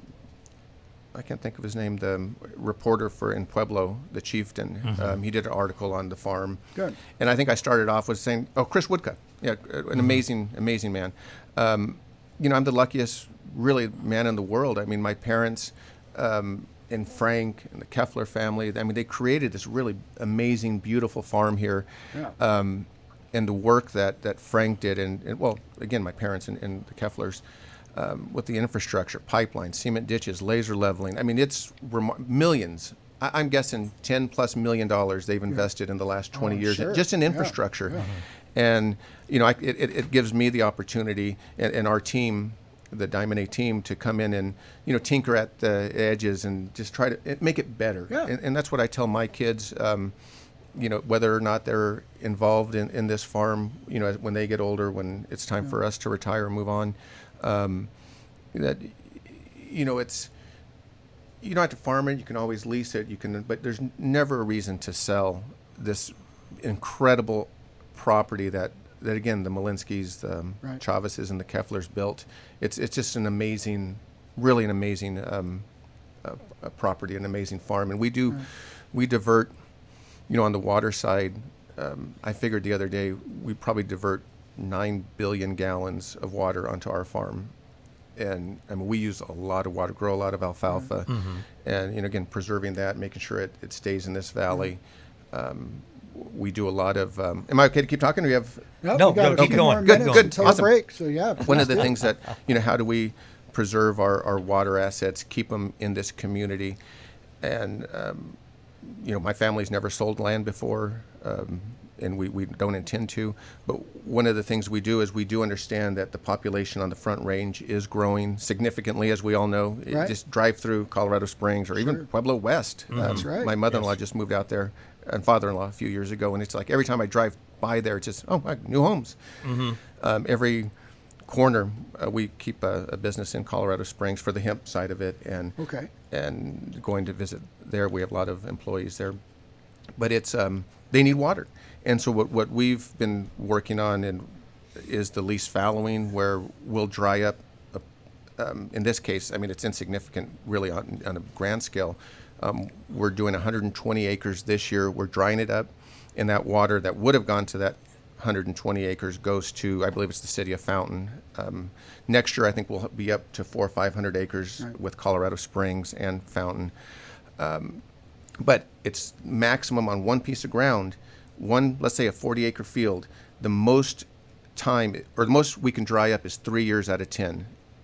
Speaker 5: I can't think of his name. The reporter for in Pueblo, the chieftain. Um, he did an article on the farm.
Speaker 4: Good.
Speaker 5: And I think I started off with saying, "Oh, Chris Woodcutt, yeah, an amazing, amazing man." Um, you know, I'm the luckiest, really, man in the world. I mean, my parents um, and Frank and the Keffler family. I mean, they created this really amazing, beautiful farm here.
Speaker 4: Yeah.
Speaker 5: Um, and the work that, that Frank did, and, and well, again, my parents and, and the Kefflers, um, with the infrastructure, pipelines, cement ditches, laser leveling. I mean, it's remar- millions. I, I'm guessing ten plus million dollars they've invested in the last twenty
Speaker 4: Oh,
Speaker 5: years
Speaker 4: sure.
Speaker 5: just in
Speaker 4: Yeah,
Speaker 5: infrastructure.
Speaker 4: yeah.
Speaker 5: And, you know, I, it, it, it gives me the opportunity and, and our team, the Diamond A team, to come in and, you know, tinker at the edges and just try to it, make it better.
Speaker 4: Yeah.
Speaker 5: And, and that's what I tell my kids, um, you know, whether or not they're involved in, in this farm, you know, when they get older, when it's time for us to retire and move on, um, that, you know, it's, you don't have to farm it. You can always lease it. You can, but there's never a reason to sell this incredible property that, that again, the Malinskys, the um,
Speaker 4: Right.
Speaker 5: Chavez's, and the Kefflers built. It's it's just an amazing, really an amazing um, uh, uh, property, an amazing farm. And we do, we divert, you know, on the water side. Um, I figured the other day we probably divert nine billion gallons of water onto our farm. And I mean, we use a lot of water, grow a lot of alfalfa, and you know, again, preserving that, making sure it, it stays in this valley. Um, we do a lot of. Um, am I okay to keep talking? Do we have
Speaker 4: Nope,
Speaker 3: No,
Speaker 4: we got
Speaker 3: no,
Speaker 4: a
Speaker 3: keep
Speaker 4: few
Speaker 3: going.
Speaker 4: more
Speaker 3: Good,
Speaker 4: minutes
Speaker 5: good,
Speaker 4: until
Speaker 5: awesome.
Speaker 4: the break. So yeah,
Speaker 5: one of the things that, you know, how do we preserve our, our water assets, keep them in this community? And, um, you know, my family's never sold land before, um, and we, we don't intend to. But one of the things we do is we do understand that the population on the Front Range is growing significantly, as we all know. It-
Speaker 4: Right.
Speaker 5: Just drive through Colorado Springs or
Speaker 4: Sure.
Speaker 5: even Pueblo West.
Speaker 4: That's
Speaker 5: Um,
Speaker 4: right.
Speaker 5: My mother-in-law just moved out there, and father-in-law a few years ago, and it's like every time I drive by there, it's just, oh, my, new homes. Um, every corner, uh, we keep a, a business in Colorado Springs for the hemp side of it, and
Speaker 4: Okay.
Speaker 5: and going to visit there. We have a lot of employees there, but it's um, they need water, and so what what we've been working on and is the lease fallowing, where we'll dry up. A, um, in this case, I mean it's insignificant really on, on a grand scale. Um, we're doing one hundred twenty acres this year. We're drying it up, and that water that would have gone to that one hundred twenty acres goes to, I believe it's the city of Fountain. Um, next year, I think we'll be up to four or five hundred acres
Speaker 4: Right.
Speaker 5: with Colorado Springs and Fountain. Um, but it's maximum on one piece of ground, one, let's say a forty acre field. The most time, or the most we can dry up is three years out of ten.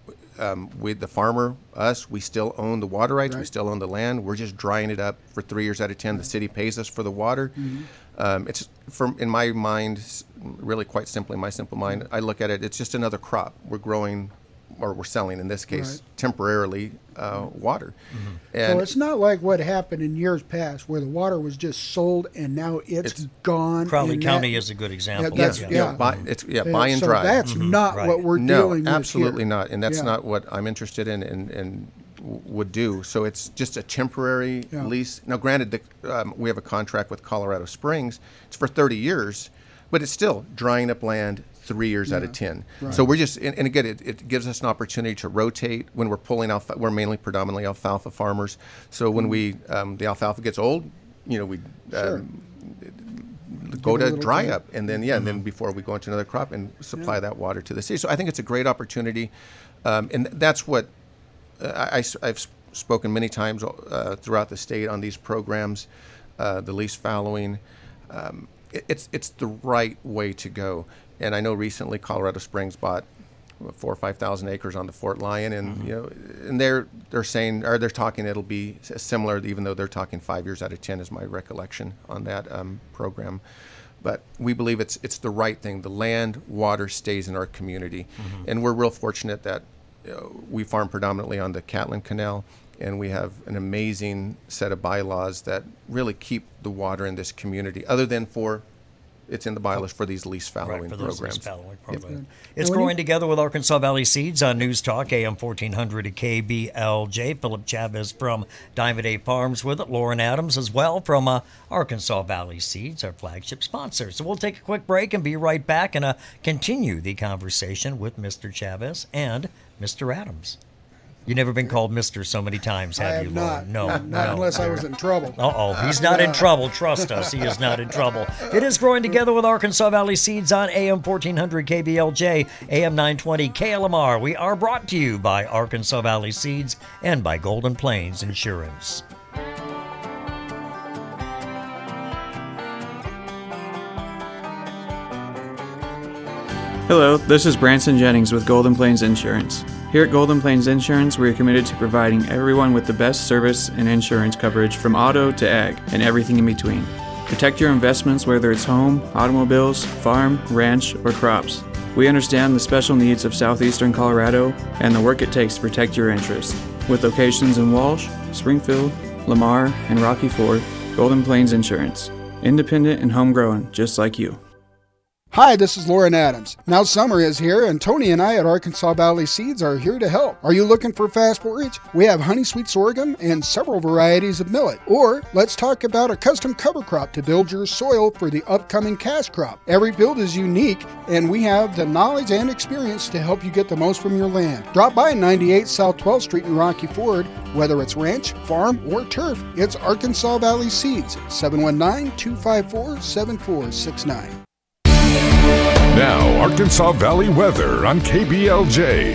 Speaker 5: Um, with the farmer, us, we still own the water rights. We
Speaker 4: Right.
Speaker 5: still own the land. We're just drying it up for three years out of ten. The city pays us for the water. Um, it's from in my mind, s- really quite simply, my simple mind. I look at it. It's just another crop. We're growing or we're selling in this case,
Speaker 4: Right.
Speaker 5: temporarily uh, water.
Speaker 3: Mm-hmm.
Speaker 5: And
Speaker 4: So it's not like what happened in years past where the water was just sold and now it's,
Speaker 5: It's-
Speaker 4: gone.
Speaker 3: Crowley
Speaker 4: and
Speaker 3: County
Speaker 4: that-
Speaker 3: is a good example.
Speaker 4: Yeah, that's-
Speaker 5: yeah,
Speaker 4: yeah.
Speaker 5: buy, it's yeah,
Speaker 4: Yeah,
Speaker 5: buy and
Speaker 4: so
Speaker 5: dry.
Speaker 4: that's not
Speaker 3: right.
Speaker 4: what we're
Speaker 5: no,
Speaker 4: dealing with
Speaker 5: absolutely
Speaker 4: here.
Speaker 5: not, and that's
Speaker 4: Yeah.
Speaker 5: not what I'm interested in and, and w- would do. So it's just a temporary
Speaker 4: Yeah.
Speaker 5: lease. Now, granted, the, um, we have a contract with Colorado Springs. It's for thirty years, but it's still drying up land three years out of ten. So we're just, and, and again, it, it gives us an opportunity to rotate when we're pulling alfalfa. We're mainly predominantly alfalfa farmers. So when we um, the alfalfa gets old, you know, we
Speaker 4: Sure.
Speaker 5: um, go
Speaker 4: a
Speaker 5: to
Speaker 4: little
Speaker 5: dry
Speaker 4: break.
Speaker 5: up, and then yeah, and then before we go into another crop and supply that water to the city. So I think it's a great opportunity, um, and that's what uh, I, have spoken many times uh, throughout the state on these programs, uh, the lease fallowing. Um, it, it's it's the right way to go. And I know recently Colorado Springs bought what, four or five thousand acres on the Fort Lyon, and mm-hmm. you know, and they're they're saying or they're talking it'll be similar, even though they're talking five years out of ten is my recollection on that um, program. But we believe it's it's the right thing. The land, water stays in our community, mm-hmm. and we're real fortunate that you know, we farm predominantly on the Catlin Canal, and we have an amazing set of bylaws that really keep the water in this community. Other than for it's in the bylaws for these lease fallowing
Speaker 3: Right, for those
Speaker 5: programs.
Speaker 3: lease fallowing programs.
Speaker 4: Yep.
Speaker 3: It's
Speaker 4: And when
Speaker 3: growing together with Arkansas Valley Seeds on News Talk, A M fourteen hundred at K B L J. Philip Chavez from Diamond A Farms with it. Lauren Adams as well from uh, Arkansas Valley Seeds, our flagship sponsor. So we'll take a quick break and be right back and uh, continue the conversation with Mister Chavez and Mister Adams. You've never been called Mister so many times, have,
Speaker 4: I have
Speaker 3: you,
Speaker 4: not.
Speaker 3: Lauren? No,
Speaker 4: not, not
Speaker 3: no.
Speaker 4: unless I was in trouble.
Speaker 3: Uh-oh, he's not in trouble. Trust us, he is not in trouble. It is growing together with Arkansas Valley Seeds on A M fourteen hundred K B L J, A M nine twenty K L M R. We are brought to you by Arkansas Valley Seeds and by Golden Plains Insurance.
Speaker 6: Hello, this is Branson Jennings with Golden Plains Insurance. Here at Golden Plains Insurance, we are committed to providing everyone with the best service and insurance coverage from auto to ag and everything in between. Protect your investments, whether it's home, automobiles, farm, ranch, or crops. We understand the special needs of southeastern Colorado and the work it takes to protect your interests. With locations in Walsh, Springfield, Lamar, and Rocky Ford, Golden Plains Insurance. Independent and homegrown, just like you.
Speaker 4: Hi, this is Lauren Adams. Now summer is here, and Tony and I at Arkansas Valley Seeds are here to help. Are you looking for fast forage? We have honey sweet sorghum and several varieties of millet. Or let's talk about a custom cover crop to build your soil for the upcoming cash crop. Every build is unique, and we have the knowledge and experience to help you get the most from your land. Drop by ninety-eight South twelfth Street in Rocky Ford. Whether it's ranch, farm, or turf, it's Arkansas Valley Seeds. seven one nine, two five four, seven four six nine.
Speaker 8: Now, Arkansas Valley weather on K B L J.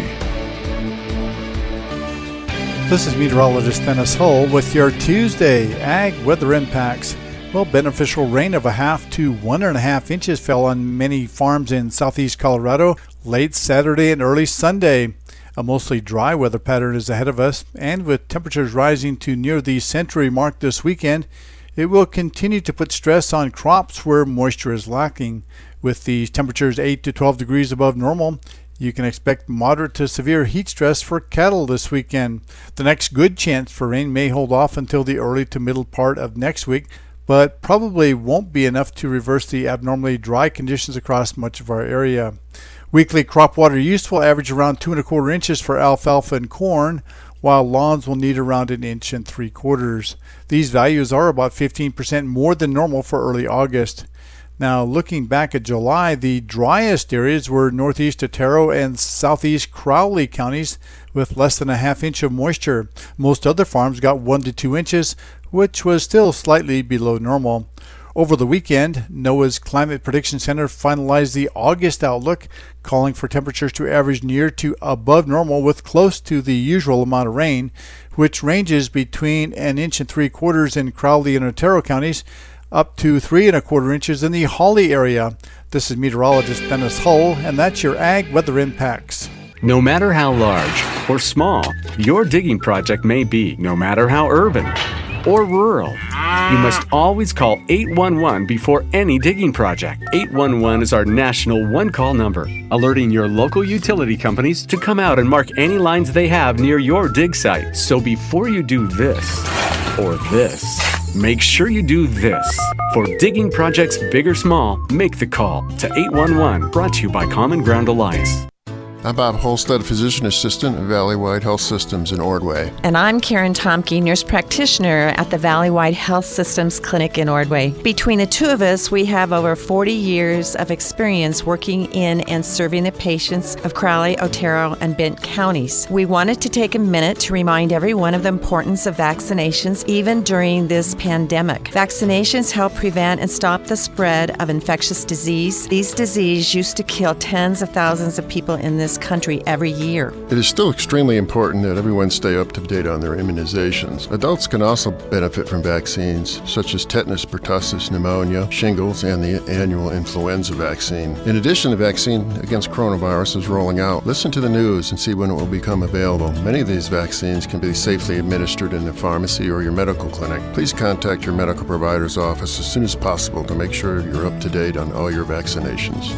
Speaker 9: This is meteorologist Dennis Hull with your Tuesday ag weather impacts. Well, beneficial rain of a half to one and a half inches fell on many farms in southeast Colorado late Saturday and early Sunday. A mostly dry weather pattern is ahead of us, and with temperatures rising to near the century mark this weekend, it will continue to put stress on crops where moisture is lacking. With the temperatures eight to twelve degrees above normal, you can expect moderate to severe heat stress for cattle this weekend. The next good chance for rain may hold off until the early to middle part of next week, but probably won't be enough to reverse the abnormally dry conditions across much of our area. Weekly crop water use will average around two and a quarter inches for alfalfa and corn, while lawns will need around an inch and three quarters. These values are about fifteen percent more than normal for early August. Now, looking back at July, the driest areas were northeast Otero and southeast Crowley counties with less than a half inch of moisture. Most other farms got one to two inches, which was still slightly below normal. Over the weekend, NOAA's Climate Prediction Center finalized the August outlook, calling for temperatures to average near to above normal with close to the usual amount of rain, which ranges between an inch and three quarters in Crowley and Otero counties, up to three and a quarter inches in the Hawley area. This is meteorologist Dennis Hull, and that's your ag weather impacts.
Speaker 10: No matter how large or small your digging project may be, no matter how urban or rural, You must always call eight one one before any digging project. eight one one is our national one-call number, alerting your local utility companies to come out and mark any lines they have near your dig site. So before you do this or this, make sure you do this. For digging projects big or small, make the call to eight one one, brought to you by Common Ground Alliance.
Speaker 11: I'm Bob Holstead, Physician Assistant at Valleywide Health Systems in Ordway.
Speaker 12: And I'm Karen Tomke, Nurse Practitioner at the Valleywide Health Systems Clinic in Ordway. Between the two of us, we have over forty years of experience working in and serving the patients of Crowley, Otero, and Bent counties. We wanted to take a minute to remind everyone of the importance of vaccinations, even during this pandemic. Vaccinations help prevent and stop the spread of infectious disease. These diseases used to kill tens of thousands of people in this country every year.
Speaker 11: It is still extremely important that everyone stay up to date on their immunizations. Adults can also benefit from vaccines such as tetanus, pertussis, pneumonia, shingles, and the annual influenza vaccine. In addition, the vaccine against coronavirus is rolling out. Listen to the news and see when it will become available. Many of these vaccines can be safely administered in the pharmacy or your medical clinic. Please contact your medical provider's office as soon as possible to make sure you're up to date on all your vaccinations.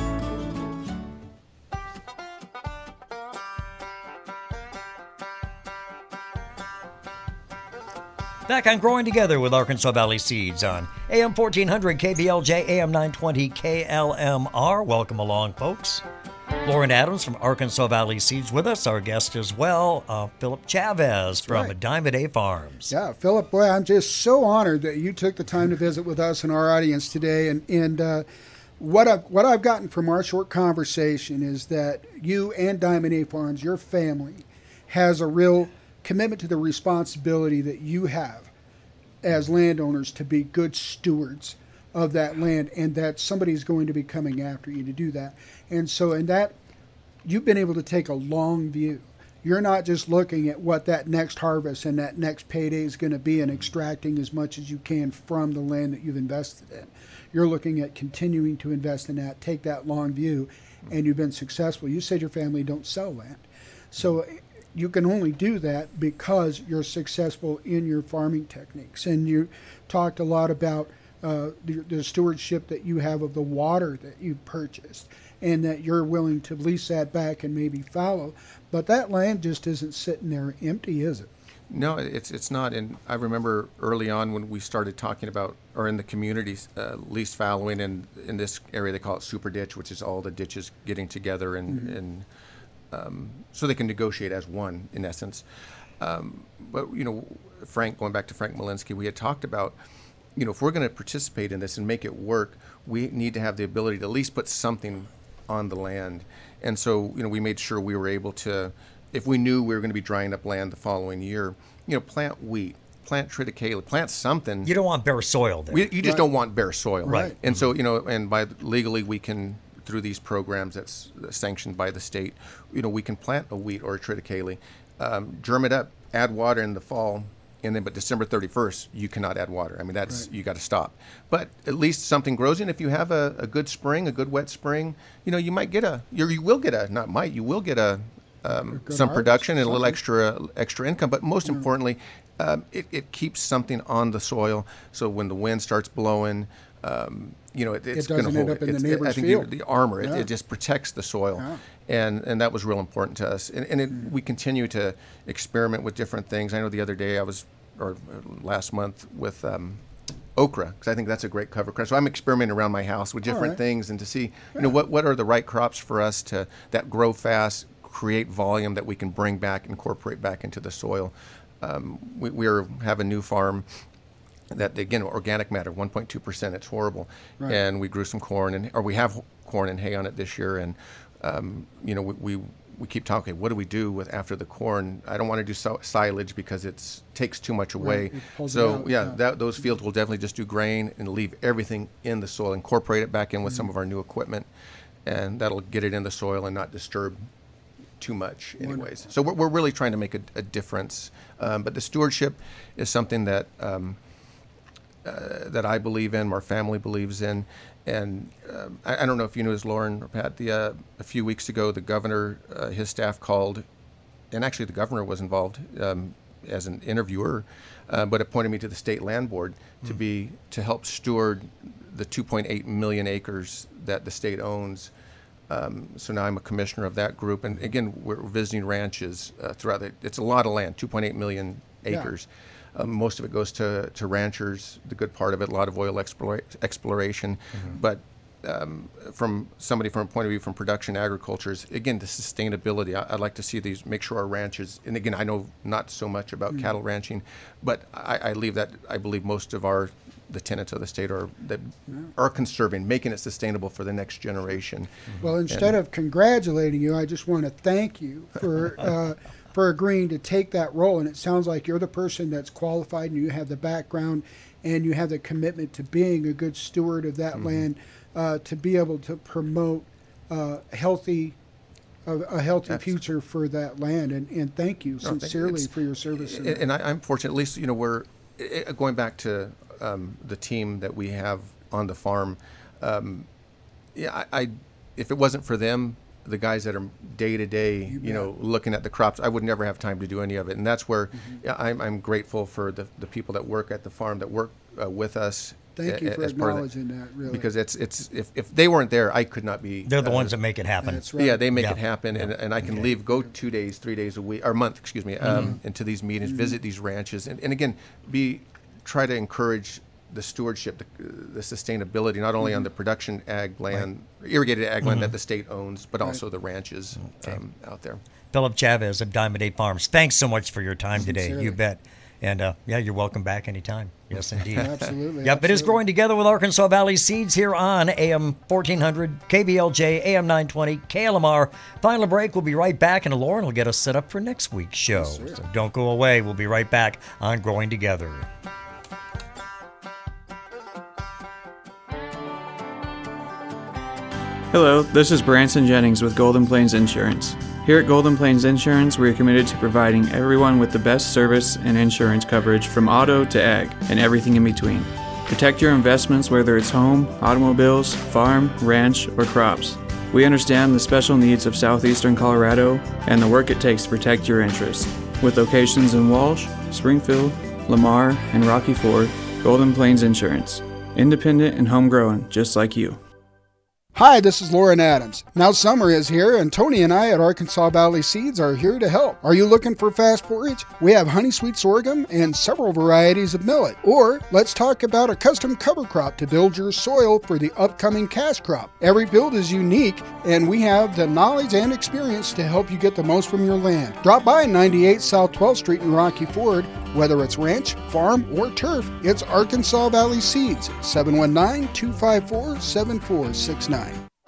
Speaker 3: Back on Growing Together with Arkansas Valley Seeds on A M fourteen hundred K B L J, A M nine twenty K L M R. Welcome along, folks. Lauren Adams from Arkansas Valley Seeds with us. Our guest as well, uh, Philip Chavez from
Speaker 4: right.
Speaker 3: Diamond A Farms.
Speaker 4: Yeah, Philip, boy, I'm just so honored that you took the time to visit with us and our audience today. And, and uh, what, I've, what I've gotten from our short conversation is that you and Diamond A Farms, your family, has a real commitment to the responsibility that you have as landowners to be good stewards of that land, and that somebody's going to be coming after you to do that. And so in that, you've been able to take a long view. You're not just looking at what that next harvest and that next payday is going to be and extracting as much as you can from the land that you've invested in. You're looking at continuing to invest in that, take that long view, and you've been successful. You said your family don't sell land. So you can only do that because you're successful in your farming techniques. And you talked a lot about uh, the, the stewardship that you have of the water that you purchased, and that you're willing to lease that back and maybe fallow. But that land just isn't sitting there empty, is it?
Speaker 5: No, it's it's not. And I remember early on when we started talking about, or in the community, uh, lease fallowing, and in this area they call it super ditch, which is all the ditches getting together and, mm-hmm. and Um, so they can negotiate as one, in essence. Um, but, you know, Frank, going back to Frank Malinsky, we had talked about, you know, if we're going to participate in this and make it work, we need to have the ability to at least put something on the land. And so, you know, we made sure we were able to, if we knew we were going to be drying up land the following year, you know, plant wheat, plant triticale, plant something.
Speaker 3: You don't want bare soil there.
Speaker 5: We, you just right. don't want bare soil.
Speaker 3: Right.
Speaker 5: And so, you know, and by legally we can, through these programs that's sanctioned by the state, you know, we can plant a wheat or a triticale, um, germ it up, add water in the fall, and then but December thirty-first, you cannot add water. I mean, that's, right. you got to stop. But at least something grows in. If you have a, a good spring, a good wet spring, you know, you might get a, you you will get a, not might, you will get a, um, some
Speaker 4: harvest,
Speaker 5: production and a little
Speaker 4: something.
Speaker 5: extra extra income. But most
Speaker 4: Yeah.
Speaker 5: importantly, um, it, it keeps something on the soil. So when the wind starts blowing, um, you know, it, it's
Speaker 4: It
Speaker 5: going to
Speaker 4: doesn't
Speaker 5: hold
Speaker 4: end up in
Speaker 5: it's,
Speaker 4: the
Speaker 5: it, I
Speaker 4: neighbor's
Speaker 5: think
Speaker 4: field.
Speaker 5: The, the armor,
Speaker 4: Yeah.
Speaker 5: it, it just protects the soil.
Speaker 4: Yeah.
Speaker 5: And and that was real important to us. And, and it,
Speaker 4: Mm.
Speaker 5: we continue to experiment with different things. I know the other day I was, or last month, with um, okra, because I think that's a great cover crop. So I'm experimenting around my house with different
Speaker 4: right.
Speaker 5: things and to see, you know, what, what are the right crops for us to that grow fast, create volume that we can bring back, incorporate back into the soil. Um, we, we are, have a new farm that, again, organic matter, one point two percent. It's horrible.
Speaker 4: Right.
Speaker 5: And we grew some corn, and or we have corn and hay on it this year. And, um, you know, we, we we keep talking, what do we do with after the corn? I don't want to do so, silage because it takes too much away.
Speaker 4: Right. It pulls it
Speaker 5: So,
Speaker 4: out,
Speaker 5: yeah,
Speaker 4: yeah.
Speaker 5: That, those fields will definitely just do grain and leave everything in the soil, incorporate it back in with
Speaker 4: Mm-hmm.
Speaker 5: some of our new equipment, and that'll get it in the soil and not disturb too much anyways.
Speaker 4: Wonderful.
Speaker 5: So we're, we're really trying to make a, a difference. Um, but the stewardship is something that um, uh, that I believe in, our family believes in. And um, I, I don't know if you knew, as Lauren or Pat, the, uh, a few weeks ago, the governor, uh, his staff called, and actually the governor was involved, um, as an interviewer, uh, but appointed me to the state land board to be to help steward the two point eight million acres that the state owns. Um, so now I'm a commissioner of that group, and again, we're visiting ranches uh, throughout it. It's a lot of land, two point eight million acres. Yeah. Um, most of it goes to, to ranchers, the good part of it, a lot of oil explora- exploration. Mm-hmm. But um, from somebody from a point of view from production agriculture, is, again, the sustainability. I, I'd like to see these, make sure our ranches, and again, I know not so much about mm-hmm. cattle ranching, but I, I leave that, I believe most of our the tenants of the state are that yeah. are conserving, making it sustainable for the next generation.
Speaker 4: Well, instead and, of congratulating you, I just want to thank you for uh, for agreeing to take that role. And it sounds like you're the person that's qualified, and you have the background, and you have the commitment to being a good steward of that mm-hmm. land, uh, to be able to promote uh, healthy. A, a healthy Absolutely. future for that land, and, and thank you no, sincerely thank you. for your service.
Speaker 5: And, and I, I'm fortunate, at least you know we're it, going back to. Um, the team that we have on the farm, um, yeah, I, I, if it wasn't for them, the guys that are day to day, you know, looking at the crops, I would never have time to do any of it. And that's where mm-hmm. yeah, I'm, I'm grateful for the, the people that work at the farm, that work uh, with us.
Speaker 4: Thank a, you for acknowledging that, that, really.
Speaker 5: Because it's it's if, if they weren't there, I could not be.
Speaker 3: They're the
Speaker 5: uh,
Speaker 3: ones that make it happen.
Speaker 4: That's right.
Speaker 5: Yeah, they make
Speaker 3: yeah.
Speaker 5: it happen,
Speaker 3: yeah.
Speaker 5: and, and I can
Speaker 3: okay.
Speaker 5: leave, go two days, three days a week, or a month, excuse me, um, mm-hmm. into these meetings,
Speaker 4: mm-hmm.
Speaker 5: visit these ranches, and, and again, be try to encourage the stewardship, the, the sustainability, not only mm-hmm. on the production ag land, right. irrigated ag land mm-hmm. that the state owns, but right. also the ranches okay. um, out there.
Speaker 3: Philip Chavez of Diamond Eight Farms, thanks so much for your time
Speaker 4: Sincerely.
Speaker 3: today. You bet. And uh, yeah, you're welcome back anytime. Yes, indeed.
Speaker 4: Absolutely.
Speaker 3: Yep,
Speaker 4: absolutely.
Speaker 3: it is Growing Together with Arkansas Valley Seeds here on A M fourteen hundred, K B L J, A M nine twenty, K L M R. Final break. We'll be right back, and Lauren will get us set up for next week's show. Yes, so don't go away. We'll be right back on Growing Together.
Speaker 6: Hello, this is Branson Jennings with Golden Plains Insurance. Here at Golden Plains Insurance, we are committed to providing everyone with the best service and insurance coverage from auto to ag and everything in between. Protect your investments, whether it's home, automobiles, farm, ranch, or crops. We understand the special needs of southeastern Colorado and the work it takes to protect your interests. With locations in Walsh, Springfield, Lamar, and Rocky Ford, Golden Plains Insurance. Independent and homegrown, just like you.
Speaker 4: Hi, this is Lauren Adams. Now summer is here, and Tony and I at Arkansas Valley Seeds are here to help. Are you looking for fast forage? We have honey sweet sorghum and several varieties of millet. Or let's talk about a custom cover crop to build your soil for the upcoming cash crop. Every build is unique, and we have the knowledge and experience to help you get the most from your land. Drop by ninety-eight South twelfth Street in Rocky Ford. Whether it's ranch, farm, or turf, it's Arkansas Valley Seeds, seven one nine, two five four, seven four six nine.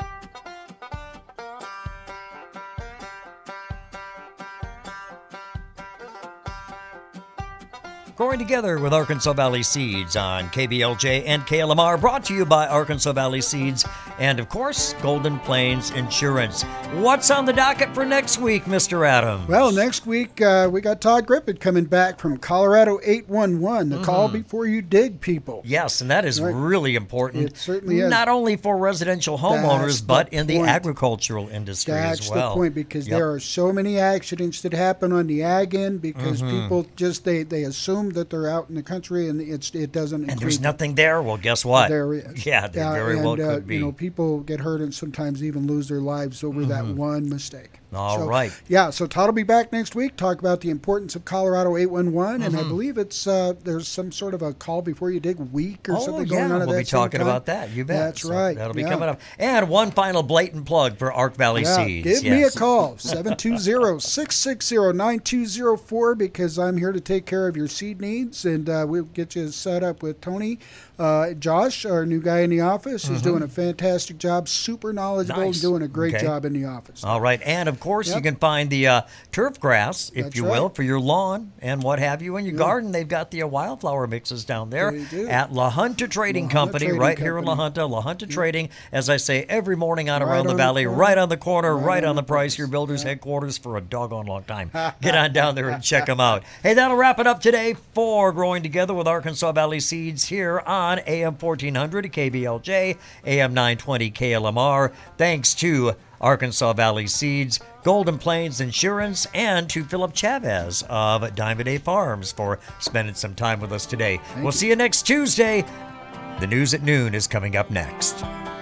Speaker 3: Growing Together with Arkansas Valley Seeds on K B L J and K L M R, brought to you by Arkansas Valley Seeds and, of course, Golden Plains Insurance. What's on the docket for next week, Mister Adams?
Speaker 4: Well, next week uh, we got Todd Griffith coming back from Colorado eight one one, the mm-hmm. call before you dig people.
Speaker 3: Yes, and that is right. really important.
Speaker 4: It certainly is.
Speaker 3: Not only for residential homeowners,
Speaker 4: That's
Speaker 3: but
Speaker 4: the
Speaker 3: in
Speaker 4: point.
Speaker 3: the agricultural industry
Speaker 4: That's
Speaker 3: as well.
Speaker 4: That's the point, because
Speaker 3: yep.
Speaker 4: there are so many accidents that happen on the ag end because
Speaker 3: mm-hmm.
Speaker 4: people just, they, they assume that they're out in the country and it's it doesn't
Speaker 3: and there's nothing there. Well, guess what?
Speaker 4: There is.
Speaker 3: Yeah, there
Speaker 4: uh,
Speaker 3: very
Speaker 4: and,
Speaker 3: well could
Speaker 4: uh,
Speaker 3: be.
Speaker 4: You know, people get hurt and sometimes even lose their lives over mm-hmm. that one mistake.
Speaker 3: All
Speaker 4: so,
Speaker 3: right.
Speaker 4: Yeah, so Todd will be back next week, talk about the importance of Colorado eight one one, mm-hmm. and I believe it's uh, there's some sort of a call before you dig week or
Speaker 3: oh,
Speaker 4: something
Speaker 3: yeah,
Speaker 4: going on at
Speaker 3: we'll
Speaker 4: that
Speaker 3: be talking
Speaker 4: time.
Speaker 3: about that. You bet.
Speaker 4: That's
Speaker 3: so
Speaker 4: right.
Speaker 3: That'll be
Speaker 4: yeah.
Speaker 3: coming up. And one final blatant plug for Ark Valley
Speaker 4: yeah,
Speaker 3: Seeds.
Speaker 4: Give
Speaker 3: yes.
Speaker 4: me a call, seven two zero, six six zero, nine two zero four, because I'm here to take care of your seed needs, and uh, we'll get you set up with Tony. Uh, Josh, our new guy in the office, mm-hmm. is doing a fantastic job, super knowledgeable,
Speaker 3: nice.
Speaker 4: and doing a great
Speaker 3: okay.
Speaker 4: job in the office.
Speaker 3: All right. And, of course,
Speaker 4: yep.
Speaker 3: you can find the uh, turf grass, if
Speaker 4: That's
Speaker 3: you
Speaker 4: right.
Speaker 3: will, for your lawn and what have you in your
Speaker 4: yeah.
Speaker 3: garden. They've got the uh, wildflower mixes down there
Speaker 4: They do.
Speaker 3: at La Junta Trading
Speaker 4: La Junta
Speaker 3: Company,
Speaker 4: Trading
Speaker 3: right here in La
Speaker 4: Company.
Speaker 3: Junta. La Junta yep. Trading, as I say, every morning on
Speaker 4: Right
Speaker 3: Around the
Speaker 4: on
Speaker 3: Valley,
Speaker 4: the
Speaker 3: right on the corner,
Speaker 4: right
Speaker 3: right,
Speaker 4: on
Speaker 3: on the
Speaker 4: the
Speaker 3: price.
Speaker 4: price.
Speaker 3: Your builder's
Speaker 4: Yeah.
Speaker 3: headquarters for a doggone long time. Get on down there and check them out. Hey, that'll wrap it up today for Growing Together with Arkansas Valley Seeds here on on A M fourteen hundred K B L J, A M nine twenty K L M R. Thanks to Arkansas Valley Seeds, Golden Plains Insurance, and to Philip Chavez of Diamond A Farms for spending some time with us today.
Speaker 9: Thank
Speaker 3: we'll
Speaker 9: you.
Speaker 3: see you next Tuesday. The news at noon is coming up next.